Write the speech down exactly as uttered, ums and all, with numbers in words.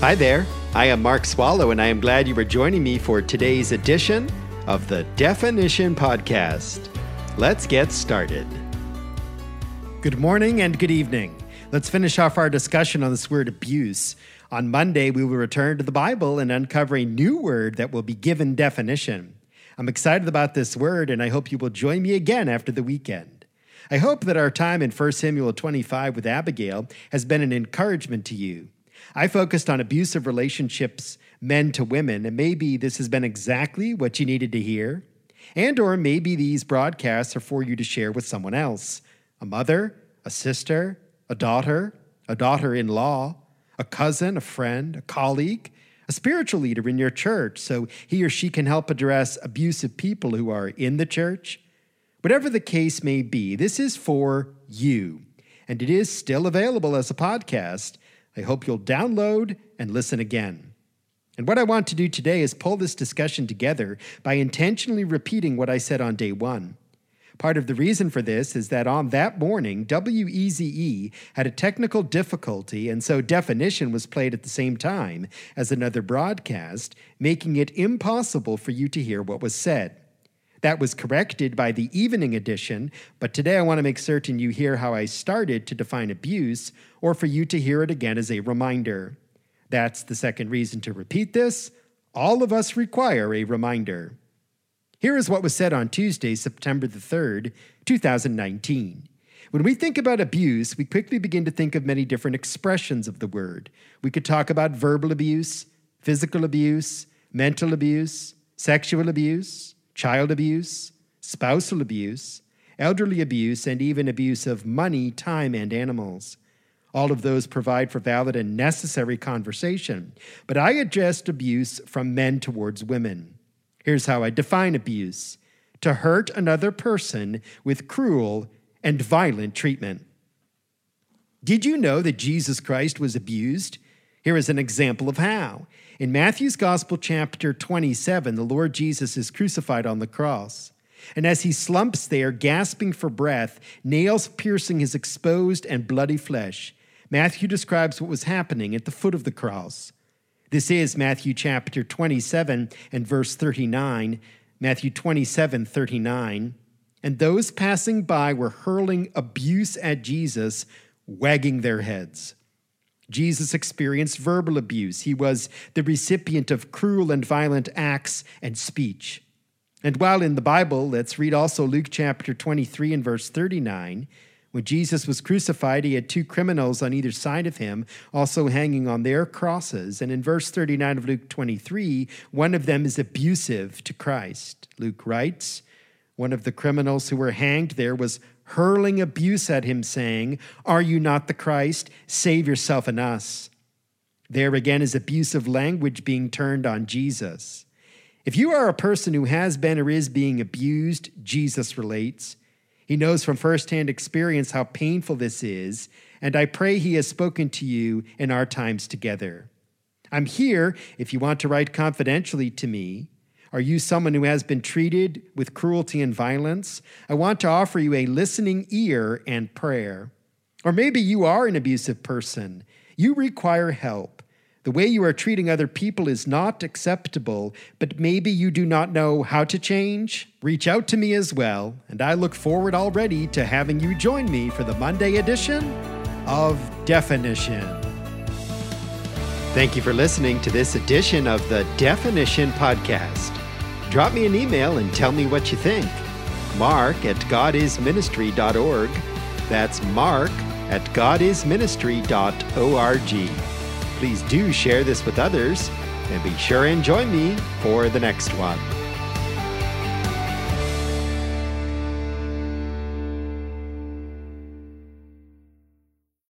Hi there, I am Mark Swallow, and I am glad you are joining me for today's edition of the Definition Podcast. Let's get started. Good morning and good evening. Let's finish off our discussion on this word abuse. On Monday, we will return to the Bible and uncover a new word that will be given definition. I'm excited about this word, and I hope you will join me again after the weekend. I hope that our time in First Samuel twenty-five with Abigail has been an encouragement to you. I focused on abusive relationships, men to women, and maybe this has been exactly what you needed to hear. And or maybe these broadcasts are for you to share with someone else, a mother, a sister, a daughter, a daughter-in-law, a cousin, a friend, a colleague, a spiritual leader in your church, so he or she can help address abusive people who are in the church. Whatever the case may be, this is for you, and it is still available as a podcast. I hope you'll download and listen again. And what I want to do today is pull this discussion together by intentionally repeating what I said on day one. Part of the reason for this is that on that morning, W E Z E had a technical difficulty, and so definition was played at the same time as another broadcast, making it impossible for you to hear what was said. That was corrected by the evening edition, but today I want to make certain you hear how I started to define abuse, or for you to hear it again as a reminder. That's the second reason to repeat this. All of us require a reminder. Here is what was said on Tuesday, September the third, two thousand nineteen. When we think about abuse, we quickly begin to think of many different expressions of the word. We could talk about verbal abuse, physical abuse, mental abuse, sexual abuse, child abuse, spousal abuse, elderly abuse, and even abuse of money, time, and animals. All of those provide for valid and necessary conversation, but I addressed abuse from men towards women. Here's how I define abuse: to hurt another person with cruel and violent treatment. Did you know that Jesus Christ was abused? Here is an example of how. In Matthew's Gospel, chapter twenty-seven, the Lord Jesus is crucified on the cross. And as he slumps there, gasping for breath, nails piercing his exposed and bloody flesh, Matthew describes what was happening at the foot of the cross. This is Matthew chapter twenty-seven and verse thirty-nine, Matthew twenty-seven, thirty-nine. And those passing by were hurling abuse at Jesus, wagging their heads. Jesus experienced verbal abuse. He was the recipient of cruel and violent acts and speech. And while in the Bible, let's read also Luke chapter twenty-three and verse thirty-nine. When Jesus was crucified, he had two criminals on either side of him, also hanging on their crosses. And in verse thirty-nine of Luke twenty-three, one of them is abusive to Christ. Luke writes, one of the criminals who were hanged there was hurling abuse at him, saying, "Are you not the Christ? Save yourself and us." There again is abusive language being turned on Jesus. If you are a person who has been or is being abused, Jesus relates. He knows from firsthand experience how painful this is, and I pray he has spoken to you in our times together. I'm here if you want to write confidentially to me. Are you someone who has been treated with cruelty and violence? I want to offer you a listening ear and prayer. Or maybe you are an abusive person. You require help. The way you are treating other people is not acceptable, but maybe you do not know how to change. Reach out to me as well, and I look forward already to having you join me for the Monday edition of Definition. Thank you for listening to this edition of the Definition Podcast. Drop me an email and tell me what you think. Mark at godisministry dot org. That's Mark at godisministry dot org. Please do share this with others, and be sure and join me for the next one.